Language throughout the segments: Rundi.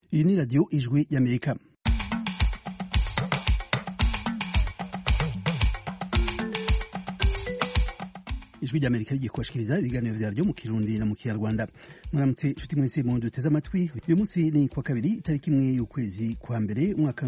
Iyi ni radiyo ijwi y'Amerika. Ijwi ry'Amerika rigiye kubashikiriza ibiganiro vyaryo mu Kirundi na mu Kinyarwanda. Muramutse nshuti mwese mu duteze amatwi. Uyu munsi ni kwa kabiri itariki imwe y'ukwezi kwa mbere umwaka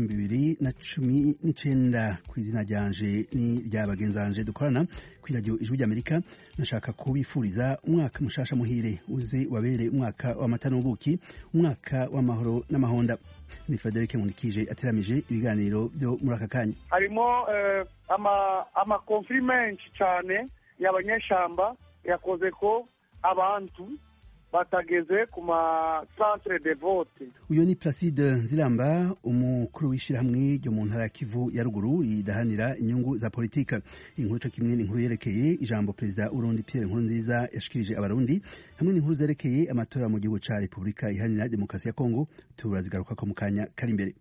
2019. Kw'izina ryanje ni rya bagenzanje dukorana kuri radiyo ijwi ry'Amerika. Nashaka kubifuriza umwaka mushasha muhire uze wabere umwaka w'amata n'ubuki, umwaka w'amahoro n'amahonda. Ni Frederic Munikije ateramije ibiganiro byo muri aka kanya. Harimo ama confirmation cyane y'abanyeshamba yakoze ko abantu batageze ku ma centre de vote. Uyo ni Placide Nziramba, umukuru w'ishirahamwe ryo mu ntara ya Kivu ya ruguru idahanira inyungu za politika. Inkuru cyo kimwe n'inkuru yerekeye ijambo Perezida Burundi Pierre Nkurunziza yashikirije abarundi, hamwe n'inkuru zerekeye amatora mu gihugu ca Republika iharanira demokarasi ya Kongo, turazigaruka ko mu kanya kari imbere.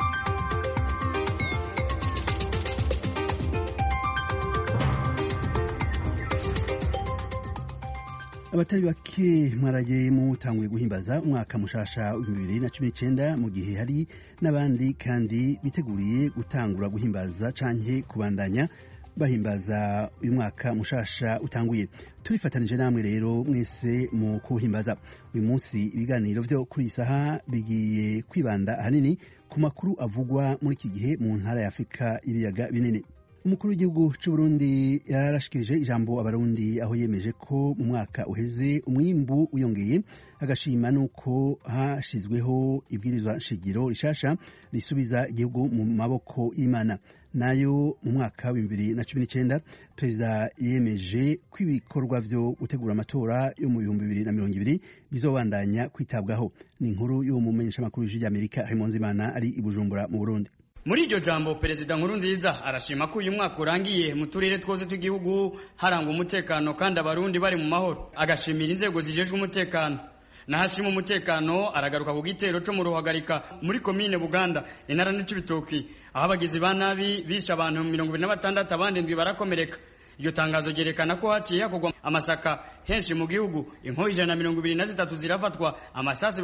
Abatari bake mwaraye mutanguye guhimbaza umwaka mushasha wa 2019 mu gihe hari n'abandi kandi biteguriye gutangura guhimbaza canke kubandanya bahimbaza uyu mwaka mushasha utanguye. Turifatanije namwe rero mwese mu kuhimbaza uyu munsi. Ibiganiro byo kuri isaha bigiye kwibanda ahanini ku makuru avugwa muri iki gihe mu ntara ya Afrika ibiyaga binini. Umukuru w'igihugu cy'u Burundi yarashikirije ijambo abarundi aho yemeje ko mu mwaka uheze umwimbu uyongeye, agashima nuko hashizweho ibwirizwa shingiro rishasha risubiza igihugu mu maboko y'Imana. Nayo mu mwaka wa 2019 Perezida yemeje ko ibikorwa vyo gutegura amatora yo mu 2020 bizobandanya kwitabwaho. Ni inkuru yo mu menyeshamakuru y'Amerika Raymond Zimana ari i Bujumbura mu Burundi. Muri iryo jambo Perezida Nkurunziza arashima ko uyu mwaka urangiye mu turere twose tw'igihugu harangwa umutekano kandi abarundi bari mu mahoro, agashimira inzego zijejwe umutekano. Nahashima umutekano aragaruka ku gitero cyo mu Ruhagarika muri komine Buganda intara n'Cibitoki, aho abagizi ba nabi bishe abantu 26 abandi ndwi barakomereka. Iyo tangazo ryerekana ko haciye hakorwa amasaka henshi mu gihugu, inko 123 zirafatwa, amasasi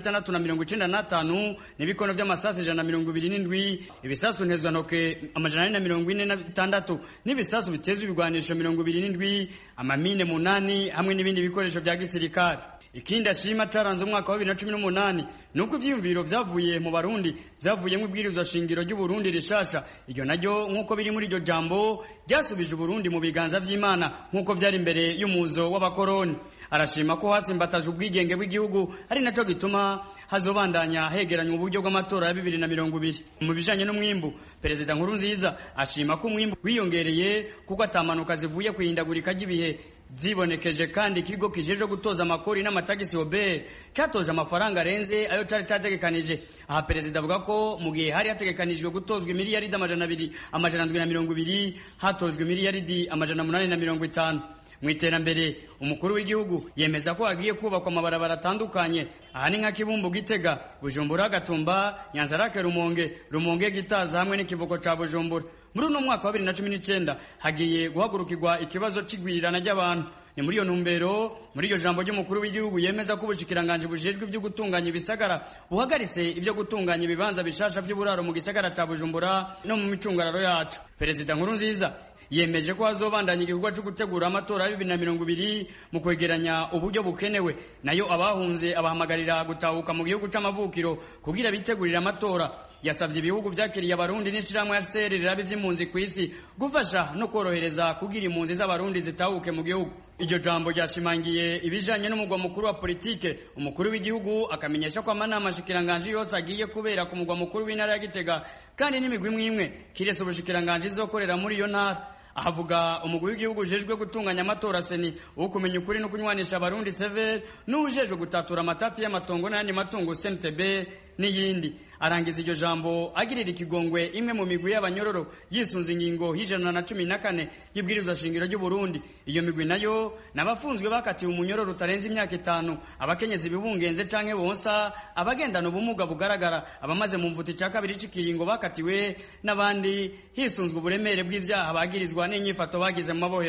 1695 n'ibikono by'amasasi 127, ibisasu ntezwantoke 446 n'ibisasu bitezwe ibigwanisho 27, amamine 8 hamwe n'ibindi bikoresho bya gisirikare. Ikindi ashima caranze umwaka wa 2018 nuko ivyiyumviro vyavuye mu Barundi vyavuye mu bwirizwa shingiro ry'u Burundi rishasha. Iryo naryo nkuko biri muri iryo jambo ryasubije Burundi mu biganza vy'Imana nkuko vyari imbere y'umuzo w'abakoroni. Arashima ko hatsimbataje ubwigenge bw'igihugu, ari naco gituma hazobandanya hegeranywa uburyo bw'amatora ya 2020. Mu bijanye n'umwimbu, Perezida Nkurunziza ashima ko umwimbu wiyongereye kuko atamanuka zivuye kwihindagurika ry'ibihe zibonekeje, kandi ikigo kijeje gutoza amakori n'amatagisi OBE cyatoje amafaranga arenze ayo cari categekanije. Aha Perezida avuga ko mu gihe hari hategekanijwe gutozwa miliyaridi 220 hatojwe miliyaridi 850. Mu iterambere, umukuru w'igihugu yemeza ko hagiye kubakwa amabarabara atandukanye, aha ni nka Kibumbu Gitega, Bujumbura Gatumba, Nyanzarake Rumonge Gitaza hamwe n'ikivuko ca Bujumbura. Muri uno mwaka wa 2019 hagiye guhagurukirwa ikibazo c'igwirirana ry'abantu. Ni muri iyo ntumbero, muri iyo jambo ry'umukuru w'igihugu yemeza ko ubushikiranganje bujejwe ibyo gutunganya ibisagara buhagaritse ibyo gutunganya ibibanza bishasha by'uburaro mu gisagara ca Bujumbura no mu micungararo yacu. Perezida Nkurunziza yemeje ko hazobandanya igikorwa cyo gutegura amatora ya 2020 mu kwegeranya uburyo bukenewe, nayo abahunze abahamagarira gutahuka mu gihugu c'amavukiro kugira bitegurira amatora. Yasavye ibihugu vyakiriye abarundi n'ishiramwe yasererera by'impunzi ku isi gufasha no korohereza kugira impunzi z'abarundi zitahuke mu gihugu. Iryo jambo ryashimangiye ibijanye n'umugwa mukuru wa politike. Umukuru w'igihugu akamenyesha ko amanama shikiranganje yose agiye kubera ku mugwa mukuru w'intara ya Gitega, kandi n'imigwi imwe kiretse ubushikiranganje izokorera muri iyo ntara. Ahavuga umugwi w'igihugu ujejwe gutunganya amatora seni wo kumenya ukuri no kunywanisha abarundi sever n'ujejwe gutatura amatati y'amatongo n'ayandi matungo CNTB n'iyindi. Arangiza iryo jambo agirira ikigongwe imwe mu migwi y'abanyororo yisunze ingingo 114 y'ibwirizwa shingiro ry'u Burundi. Iyo migwi nayo nabafunzwe bakatiwe umunyororo utarenze imyaka 5, abakenyezi bibungenze canke bonsa, abagendana ubumuga bugaragara, abamaze mu mvuti ca kabiri c'ikiringo bakatiwe, n'abandi hisunzwe uburemere bw'ivyaha bagirizwa n'inyifato bagize mu mabohero.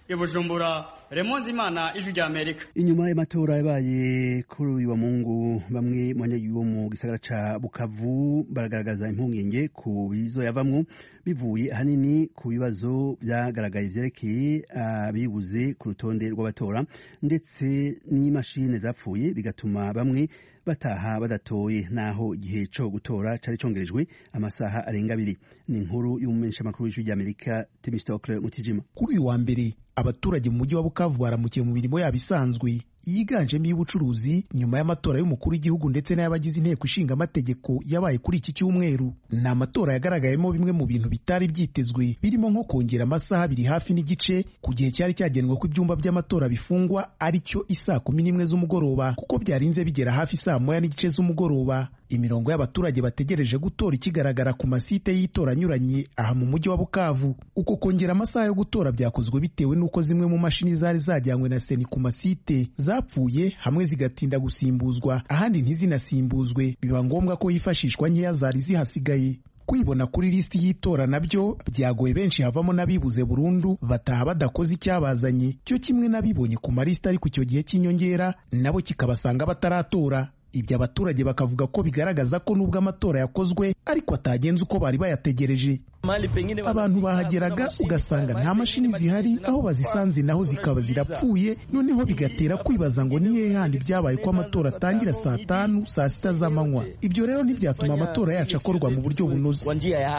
Bujumbura, Remonzi Imana, Ijwi rya Amerika. Inyuma y'amatora yabaye kuri uyu wa Mungu, bamwe mu banyagihugu mu gisagara ca Bukavu baragaragaza impungenge ku bizoyavamwo bivuye ahanini ku bibazo vyagaragaye vyerekeye abibuze ku rutonde rw'abatora ndetse n'imashini zapfuye, bigatuma bamwe bataha badatoye, naho igihe co gutora cari congerejwe amasaha arenga 2. Ni inkuru y'umumenyeshamakuru w'Ijwi rya Amerika Temistocle Mutijima. Kuri uyu wa mbere abaturage mu mujyi wa Bukavu baramukiye mu mirimo yabo isanzwe yiganjemo iy'ubucuruzi nyuma y'amatora y'umukuru w'igihugu ndetse n'abagize inteko ishinga amategeko yabaye kuri iki cyumweru. Ni amatora yagaragayemo bimwe mu bintu bitari byitezwe, birimo nko kongera amasaha 2 hafi n'igice ku gihe cyari cyagenwe ko ibyumba by'amatora bifungwa aricyo isaa 11 z'umugoroba, kuko byarinze bigera hafi saa 1:30 z'umugoroba. Imirongo y'abaturage bategereje gutora ikigaragara ku masite y'itora anyuranye aha mu mujyi wa Bukavu. Uko kongera amasaha yo gutora byakozwe bitewe n'uko zimwe mu mashini zari zajyanywe na seni ku masite zapfuye, hamwe zigatinda gusimbuzwa, ahandi ntizinasimbuzwe, biba ngombwa ko hifashishwa nkeya zari zihasigaye. Kwibona kuri listi y'itora nabyo byagoye benshi, havamo n'abibuze burundu bataha badakoze icyabazanye, cyo kimwe n'abibonye ku malisita ari ku cyo gihe cy'inyongera nabo kikabasanga bataratora. Ibyo abaturage bakavuga ko bigaragaza ko nubwo amatora yakozwe ariko atagenze uko bari bayategereje. Abantu bahageraga ugasanga nta mashini zihari, aho bazisanze naho zikaba zirapfuye, noneho bigatera kwibaza ngo ni hehe handi byabaye ko amatora atangira saa 5 saa 6 z'amanywa. Ibyo rero ntibyatuma amatora yacu akorwa mu buryo bunoze.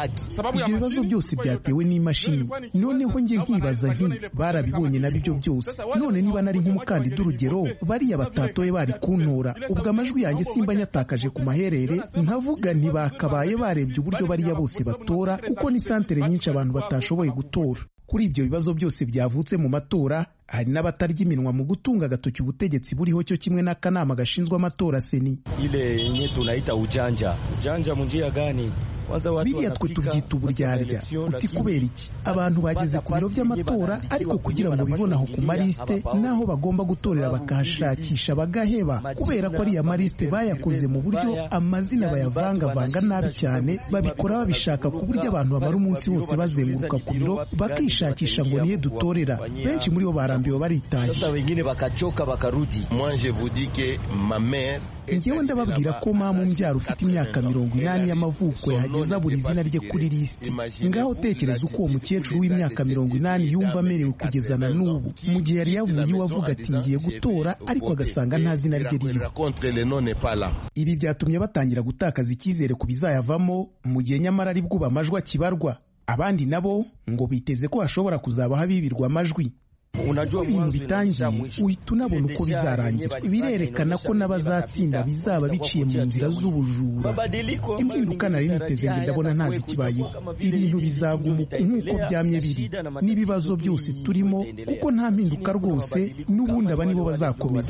Ibyo bibazo byose byatewe n'imashini. Noneho njye nkibaza nti barabibonye nabyo byose, none niba nari nk'umukandida urugero bariya batatoye bari kuntora, ubwo amajwi yanjye simba nyatakaje ku maherere, nkavuga ntibakabaye barebye uburyo bariya bose batora, kuko ni santere nyinshi abantu batashoboye gutora. Kuri ibyo bibazo byose byavutse mu matora, hari n'abatarya iminwa mu gutunga agatoki ubutegetsi buriho, cyo kimwe n'akanama gashinzwe amatora seni. Ile yenye tunaita ujanja mu njia gani? Biriya twe tubyita uburyarya. Uti kubera iki? Abantu bageze ku biro by'amatora, ariko kugira ngo bibone aho ku maliste naho bagomba gutorera bakahashakisha bagaheba, kubera ko ariya maliste bayakoze mu buryo amazina bayavangavanga nabi cyane, babikora babishaka ku buryo abantu bamara umunsi wose bazenguruka ku biro bakishakisha ngo nihe dutorera. Benshi muri bo barambiwe baritaye. Sasa wengine bakachoka bakarudi. Moi je vous dis que ma mère, njyewe ndababwira ko mama umbyara ufite imyaka 80 y'amavuko yageza buri izina rye kuri listi. Ngaho tekereza uko uwo mukecuru w'imyaka 80 yumva amerewe kugeza na n'ubu, mu gihe yari yavuye iwavuga ati ngiye gutora, ariko agasanga nta zina rye ririho. Ibi byatumye batangira gutakaza icyizere ku bizayavamo, mu gihe nyamara ari bwo amajwi akibarwa. Abandi nabo ngo biteze ko hashobora kuzaba habibirwa amajwi. Ibintu bitangiye uhita unabona uko bizarangira. Birerekana ko n'abazatsinda bizaba biciye mu nzira z'ubujura. Impinduka nari niteze ngo ndabona ntazi kibayeho. Ibintu bizagumuka nk'uko byamye biri n'ibibazo byose turimo, kuko nta mpinduka rwose, n'ubundi aba nibo bazakomeza.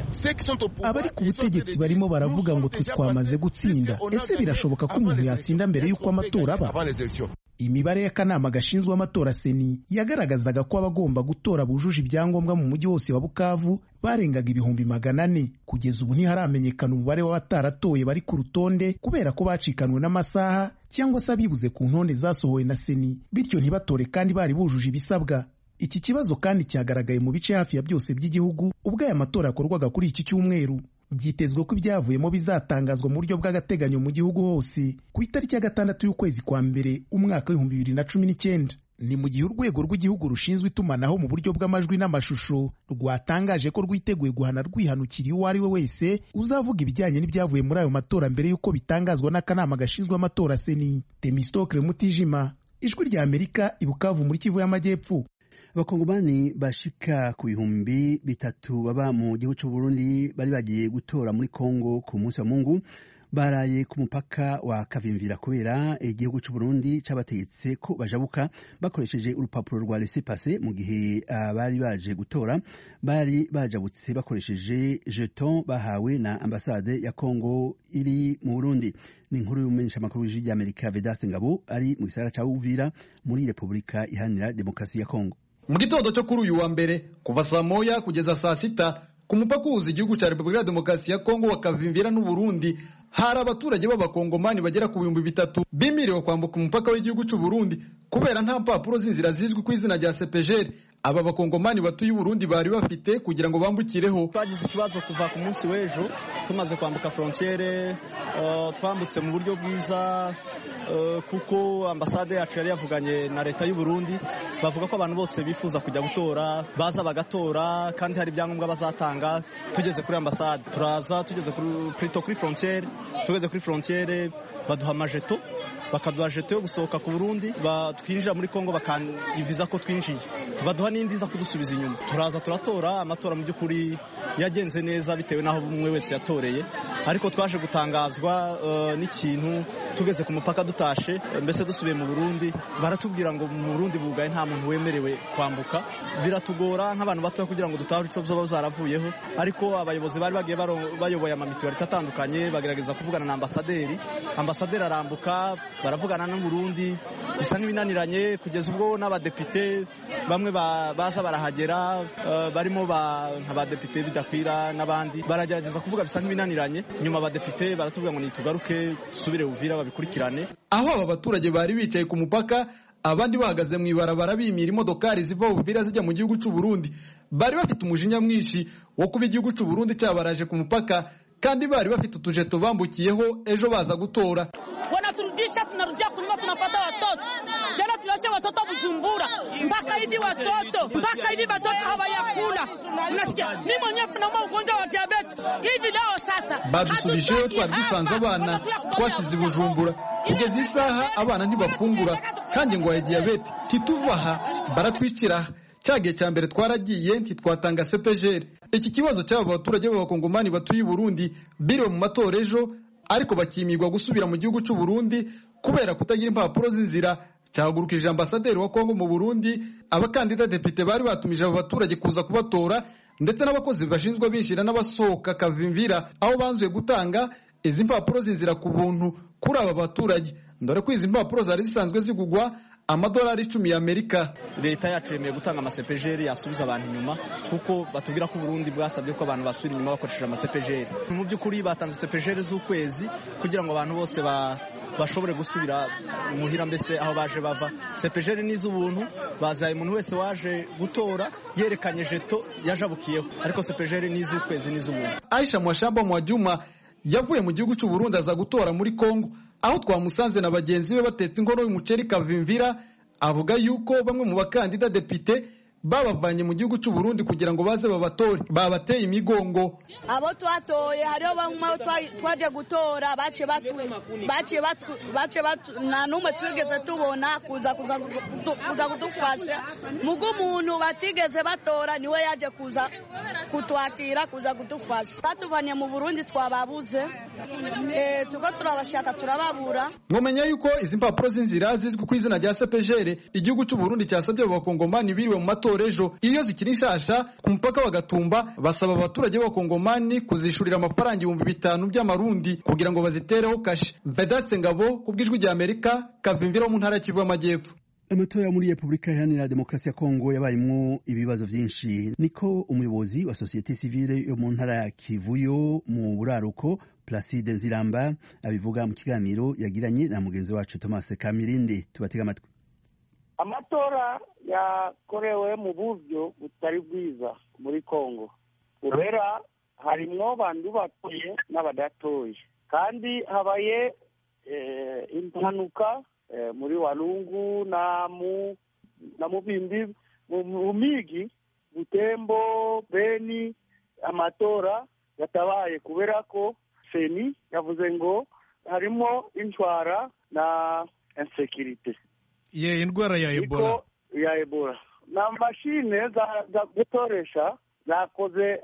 Abari ku butegetsi barimo baravuga ngo twe twamaze gutsinda. Ese birashoboka ko umuntu yatsinda mbere y'uko amatora aba? Imibare y'akanama gashinzwe amatora seni yagaragazaga ko abagomba gutora bujuje ibyangombwa mu mujyi wose wa Bukavu barengaga 400,000. Kugeza ubu ntiharamenyekana umubare w'abataratoye bari ku rutonde, kubera ko bacikanwe n'amasaha cyangwa se abibuze ku ntonde zasohowe na seni, bityo ntibatore kandi bari bujuje ibisabwa. Iki kibazo kandi cyagaragaye mu bice hafi ya byose by'igihugu ubwo aya matora yakorwaga kuri iki cyumweru. Byitezwe ko ibyavuyemo bizatangazwa mu buryo bw'agateganyo mu gihugu hose ku itariki ya 6 y'ukwezi kwa mbere umwaka wa 2019. Ni mu gihe urwego rw'igihugu rushinzwe itumanaho mu buryo bw'amajwi n'amashusho rwatangaje ko rwiteguye guhana rwihanukiriye uwo ari we wese uzavuga ibijyanye n'ibyavuye muri ayo matora mbere y'uko bitangazwa n'akanama gashinzwe amatora seni. Temistocle Mutijima, Ijwi rya Amerika, i Bukavu muri Kivu y'Amajyepfo. Abakongomani bashika ku 300 baba mu gihugu cy'u Burundi bari bagiye gutora muri Kongo ku munsi wa Mungu baraye ku mupaka wa Kavimvira kubera igihugu cy'u Burundi cabategetse ko bajabuka bakoresheje urupapuro rwa laissez-passer, mu gihe bari baje gutora bari bajabutse bakoresheje jeton bahawe na ambasade ya Kongo iri mu Burundi. Ni inkuru y'umumenyesha makuru w'Ijwi rya Amerika Vedaste Ngabo ari mu gisagara ca Uvira muri Republika Iharanira Demokarasi ya Kongo. Mu gitondo cyo kuri uyu wa mbere kuva saa 1 kugeza saa 6 ku mupaka uhuza igihugu cya Repubulika ya Demokarasi ya Kongo wa Kavimvira n'u Burundi hari abaturage b'abakongomani bagera ku 3,000 bimiriwe kwambuka umupaka w'igihugu cy'u Burundi kubera nta mpapuro z'inzira zizwi ku izina rya CPGL aba bakongomani batuye Burundi bari bafite kugira ngo bambukireho. Twagize ikibazo kuva ku munsi w'ejo tumaze kwambuka frontiere, twambutse mu buryo bwiza kuko ambasade yacu yari yavuganye na leta y'u Burundi, bavuga ko abantu bose bifuza kujya gutora baza bagatora kandi hari ibyangombwa bazatanga. Tugeze kuri ambasade turaza, tugeze kuri frontiere, tugeze kuri frontiere baduha amajeto, bakaduha jeto yo gusohoka ku Burundi, twinjira muri Kongo bakandiviza ko twinjiye, baduha n'indi za kudusubiza inyuma. Turaza turatora, amatora mu by'ukuri yagenze neza bitewe n'aho umwe wese yatoreye, ariko twaje gutangazwa n'ikintu tugeze ku mupaka dutashe, mbese dusubiye mu Burundi baratubwira ngo mu Burundi bugaye nta muntu wemerewe kwambuka. Biratugora nk'abantu bato kugira ngo dutahure icyo byo zaravuyeho, ariko abayobozi bari bagiye bayoboye amamituwari atandukanye bagerageza kuvugana na ambasaderi arambuka, baravugana n'u Burundi, bisa nk'ibinaniranye kugeza ubwo n'abadepite bamwe baza barahagera, barimo nk'abadepite bidakwira n'abandi baragerageza kuvuga, bisa nk'ibinaniranye. Nyuma abadepite baratubwira ngo nitugaruke dusubire Uvira babikurikirane. Aho aba baturage bari bicaye ku mupaka, abandi bahagaze mu ibarabara bimira imodokari ziva Uvira zijya mu gihugu cy'u Burundi, bari bafite umujinya mwinshi wo kuba igihugu cy'u Burundi cyabaraje ku mupaka, kandi bari bafite utujeto bambukiyeho ejo baza gutora. Wanaturudisha, tunarudia kunyuma, tunapata watoto tena, tunacha watoto Bujumbura mpaka hivi watoto hawayakula. Unasikia mimi mwenyewe na ugonjwa wa diabetes hivi leo sasa. Badusubije twari dusanze abana twasize Bujumbura, kugeza isaha abana ntibafungura, kandi ngo ya diabetes tituva aha baratwicira. Cyagiye cya mbere twaragiye ntitwatanga CPGR. Iki kibazo cy'aba baturage b'abakongomani batuye Burundi biriwe mu matora ejo, ariko bakimirwa gusubira mu gihugu cy'u Burundi kubera kutagira impapuro z'inzira. Cyahagurukije ambasaderi wa Kongo mu Burundi, abakandida depite bari batumije aba baturage kuza kubatora, ndetse n'abakozi bashinzwe binjira n'abasohoka Kavimvira, aho banzuye gutanga izi mpapuro z'inzira ku buntu kuri aba baturage, ndore ko izi mpapuro zari zisanzwe zigugwa amadolari 10 y'Amerika. Leta yacu yemeye gutanga amasepejeri yasubiza abantu inyuma, kuko batubwira ko Burundi bwasabye ko abantu basubira inyuma bakoresheje amasepejeri. Mu by'ukuri batanze sepejeri z'ukwezi kugira ngo abantu bose bashobore gusubira muhira, mbese aho baje bava. Sepejeri n'iz'ubuntu, bazaye umuntu wese waje gutora yerekanye jeto yajabukiyeho, ariko sepejeri n'iz'ukwezi n'iz'ubuntu. Aisha Mwashamba Mwajuma yavuye mu gihugu cy'u Burundi aza gutora muri Kongo, aho twamusanze na bagenzi be batetse inkono y'umuceri Kavimvira. Avuga yuko bamwe mu bakandida depite babavanye mu gihugu cy'u Burundi kugira ngo baze babatore, babateye imigongo. Abo twatoye hariho bamwe twaje gutora bace nta n'umwe twigeze tubona kuza kudufasha. Mugo umuntu batigeze batora niwe yaje kuza kutwakira, kuza kudufasha. Batuvanye mu Burundi twababuze, tuko turabashaka turababura. Mwomenya yuko izi mpapuro z'inzira zizwi ku izina rya CPGR igihugu cy'u Burundi cyasabye abakongomani biriwe mu matora ejo, iyo zikiri nshasha ku mupaka wa Gatumba, basaba abaturage b'abakongomani kuzishurira amafaranga 5,000 by'amarundi kugira ngo bazitereho kashe. Vedaste Ngabo kubw'ijwi rya Amerika, Kavimvira mu ntara ya Kivu y'Amajyepfo. Amatora muri Republika Iharanira Demokarasi ya Kongo yabayemo ibibazo byinshi, niko umuyobozi wa societe civile yo mu ntara ya Kivu yo mu buraruko Placide Nziramba abivuga mu kiganiro yagiranye na mugenzi wacu Thomas Kamirindi. Tubatega amatwi. Amatora yakorewe mu buryo butari bwiza muri Kongo, kubera harimwo bantu batoye n'abadatoye, kandi habaye impanuka muri Walungu na Mubimbi, mu migi Butembo, Beni. Amatora yatabaye kubera ko Seni yavuze ngo harimo intwara na insecurity indwara ya Ebola na mashine za gutoresha zakoze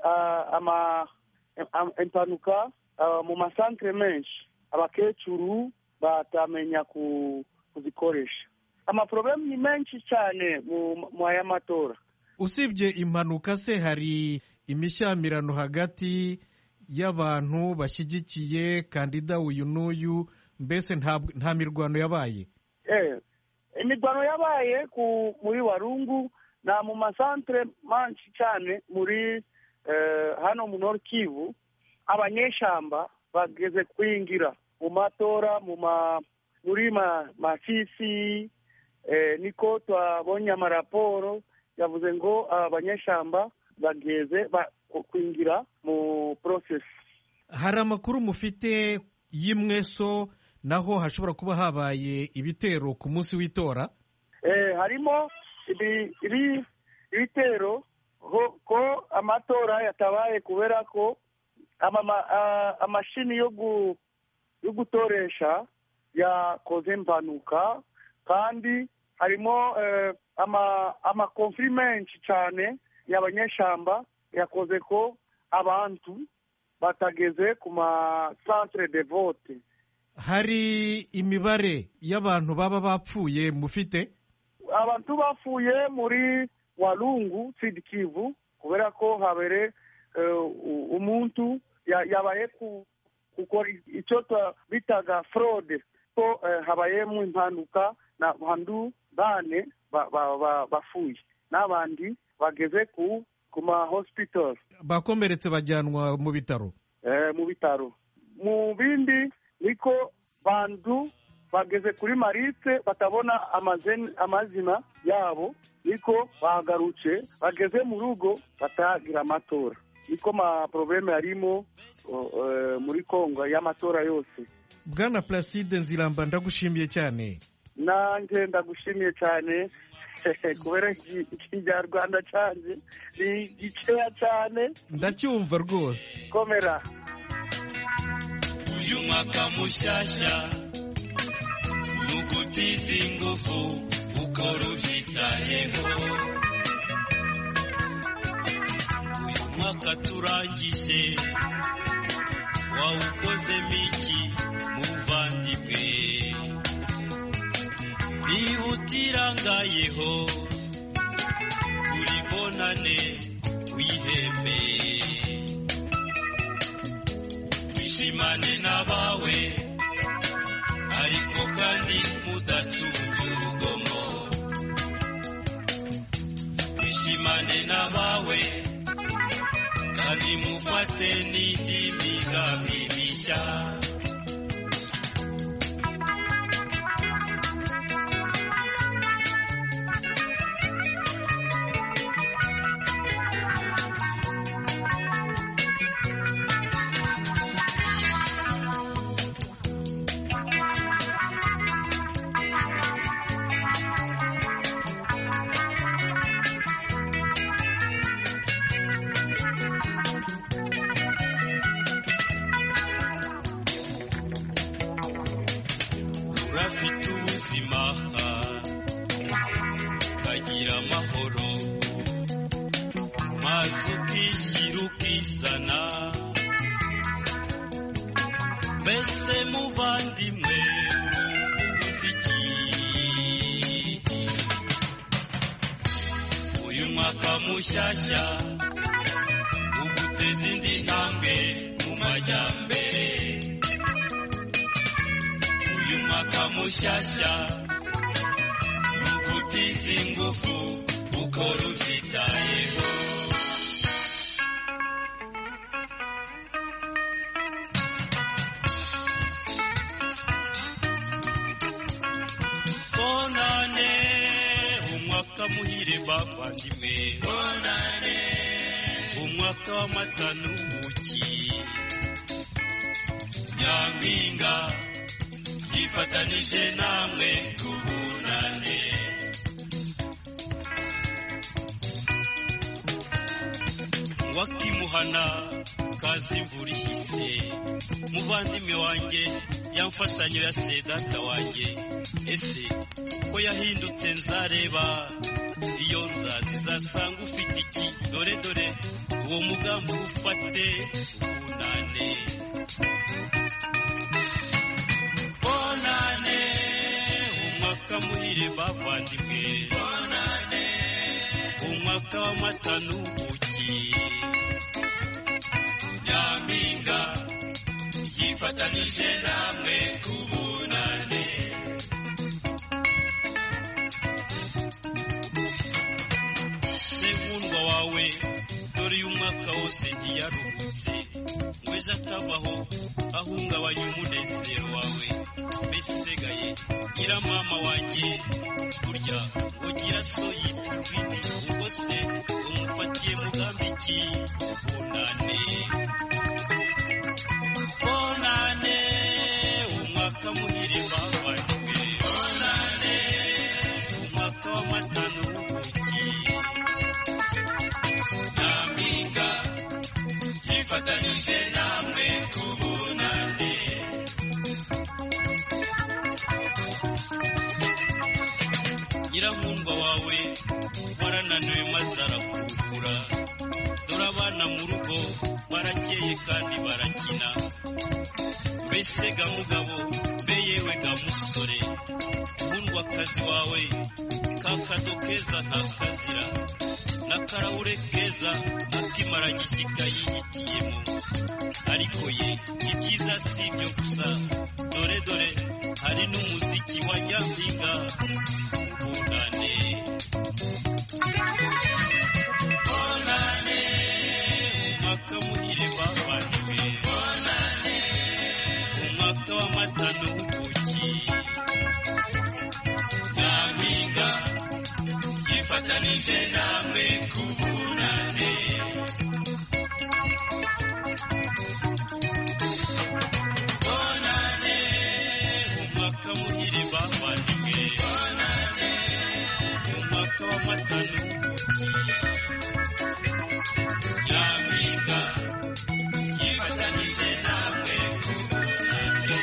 impanuka mu masantre menshi. Abakecuru batamenya kuzikoresha. Amaproblemu ni menshi cyane mu aya matora. Usibye impanuka se, hari imishyamirano hagati y'abantu bashyigikiye kandida uyu n'uyu, mbese nta mirwano yabaye? Imirwano yabaye muri Walungu na mu masantre menshi cyane muri hano mu Nord Kivu. Abanyeshamba bageze kwingira mu matora muri Masisi, niko twabonye amaraporo yavuze ngo abanyeshamba bageze kwingira mu process. Hari amakuru mufite y'Imweso naho hashobora kuba habaye ibitero ku munsi w'itora? Harimo ibitero ko amatora yatabaye kubera ko amashini yo gutoresha yakoze impanuka, kandi harimo amakonfli menshi cyane y'abanyeshamba yakoze ko abantu batageze ku ma centre de vote. Hari imibare y'abantu baba bapfuye mufite? Abantu bapfuye muri Walungu Sud Kivu kubera ko habere umuntu yabaye gukora icyo bitaga fraude, ko habayemo impanuka na bantu bane bafuye n'abandi bageze ku ma hospital, bakomeretse bajyanwa mu bitaro. Mu bitaro. Mu bindi niko bantu bageze kuri Maritse batabona amazina yabo, niko bagarutse bageze mu rugo batagira amatora. Niko ma probleme yarimo muri Kongo y'amatora yose. Bwana Placide Nziramba, ndagushimiye cyane. Nanjye ndagushimiye cyane kubera ikinyarwanda cyanjye ni gikeya cyane. Ndacyumva rwose. Komera. Uyu mwaka mushyashya nugutiza ingufu ukora ubyitayeho. Uyu mwaka turangije wawukozemo iki muvandimwe? Niba utirangayeho uribonane wiheme, wishimane n'abawe ariko kandi mudacunge urugomo. Wishimane n'abawe kandi mufate n'indi migambi mishya. Urafite ubuzima kagira amahoro, maze ukishyira ukizana. Mbese muvandimwe urukuzi iki? Uyu mwaka mushyashya uguteza indi ntambwe mu majyambere. Uyu mwaka mushyashya nugutiza ingufu ukora ubyitayeho. Bonane umwaka muhire bavandimwe, bonane umwaka w'amata n'ubuki. Nyampinga yifatanije namwe tubunane. Wakimuhana kazi imvura ihise, muvandimwe wanjye yamfashanyo ya sedata wanjye. Ese ko yahindutse nzareba, iyo nzazi zasanga ufite iki? Dore dore uwo mugambi ufate tubunane. Bonane umwaka muhire bavandimwe, bonane umwaka w'amata n'ubuki. Nyampinga yifatanije namwe tubunane. Senkundwa wawe dore uyu mwaka wose ntiyaruhutse, ngo ejo akavaho ahungabanya umunezero wawe mbese usigaye gira mama wanjye burya ugira so yitwa urwini ubwo se umufatiye mugambi ki bonane bonane umwaka muhire bavanywe bonane umwaka w'amata n'ubuki nyampinga yifatanije namwe ku bunane nyirankundwa wawe warananiwe maze arakurukura dore abana mu rugo barakeye kandi barakina mbese ga mugabo mbe yewe ga musore nkundwakazi wawe kakado keza ntakazira n'akarahure keza akimara gishyika yihitiyemo ariko ye ibyiza si ibyo gusa dore dore hari n'umuziki wa nyampinga bonane bonane umwaka muhire bavanywe bonane umwaka w'amata n'ubuki nyampinga yifatanije namwe ku bunane bonane umwaka muhire bavanywe bonane umwaka w'amata n'ubuki nyampinga yifatanije namwe ku bunane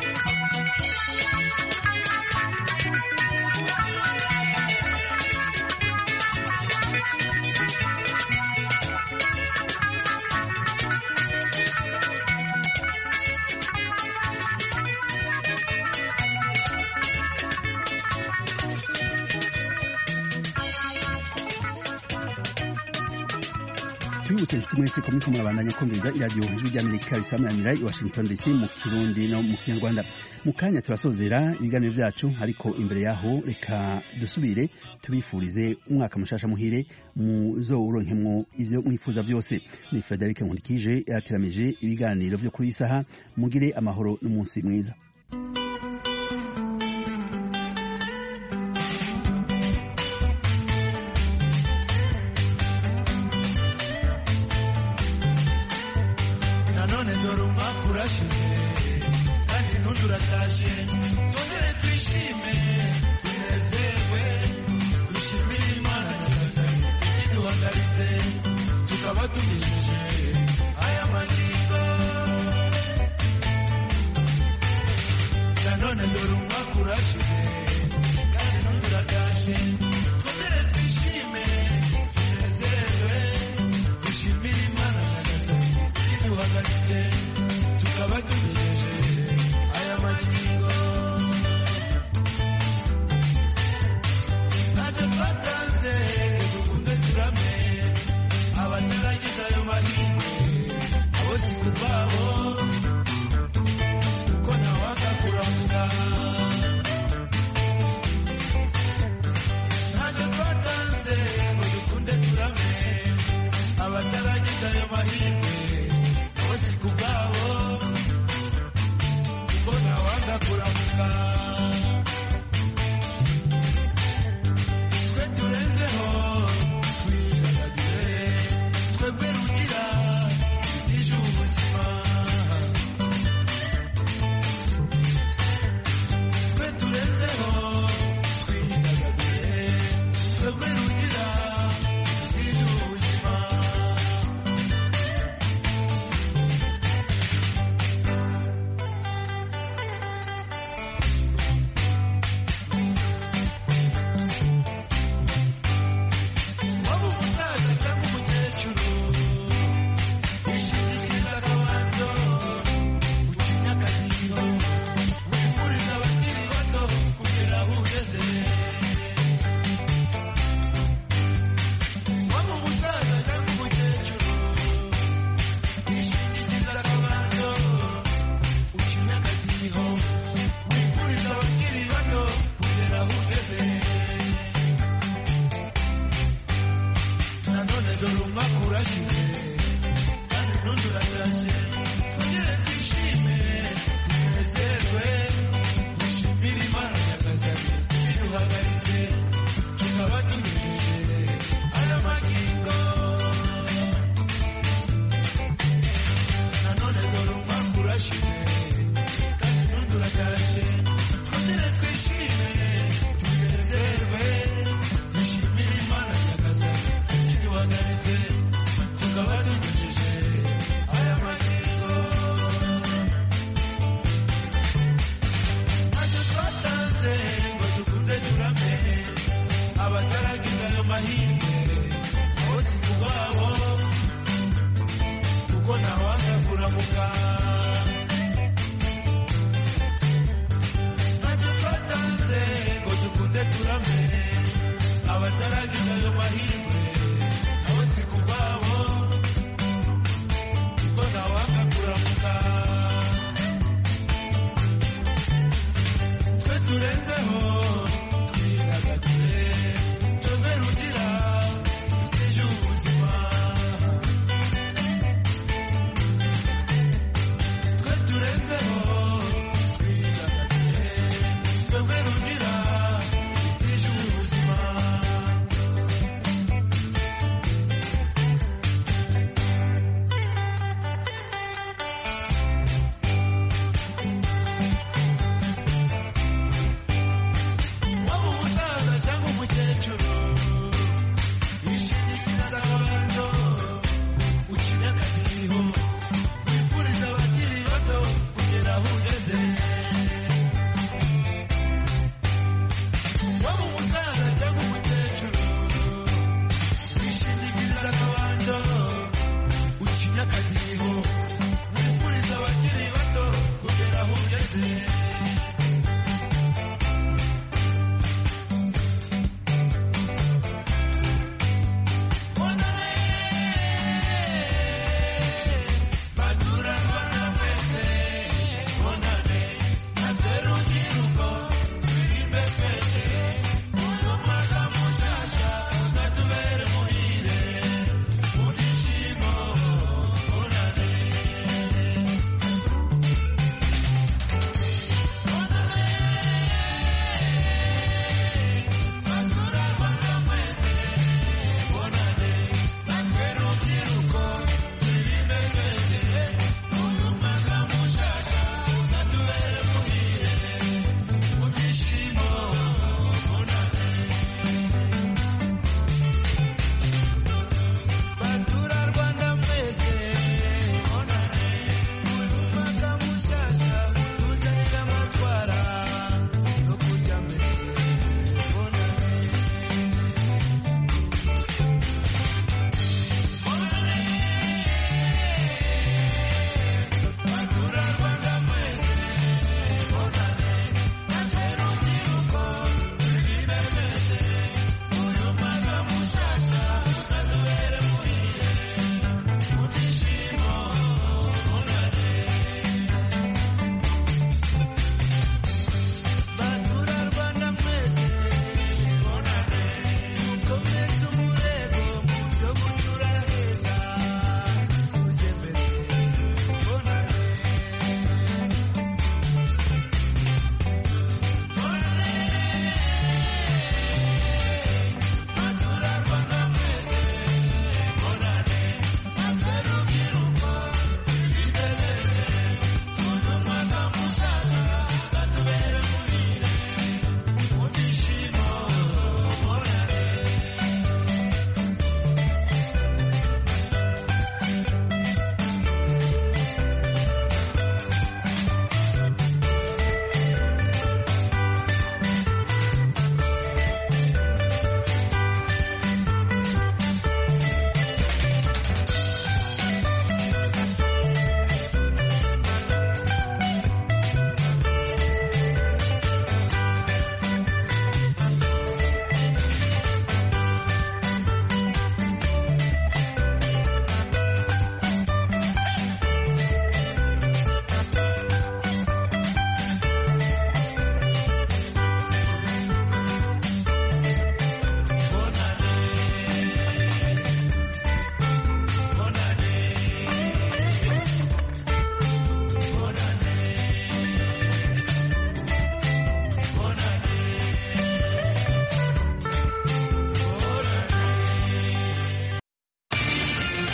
tubibutse inshuti mwese ko muriko murabandanya kumviriza iradiyo ijwi ry'amerika risamanira i Washington DC mu kirundi no mu kinyarwanda. Mu kanya turasozera ibiganiro vyacu, ariko imbere yaho reka dusubire tubifurize umwaka mushasha muhire muzowuronkemwo ivyo mwifuza vyose. Ni Frederic Nkundikije yateramije ibiganiro vyo kuri isaha. Mugire amahoro n'umunsi mwiza. twese tukaba tugize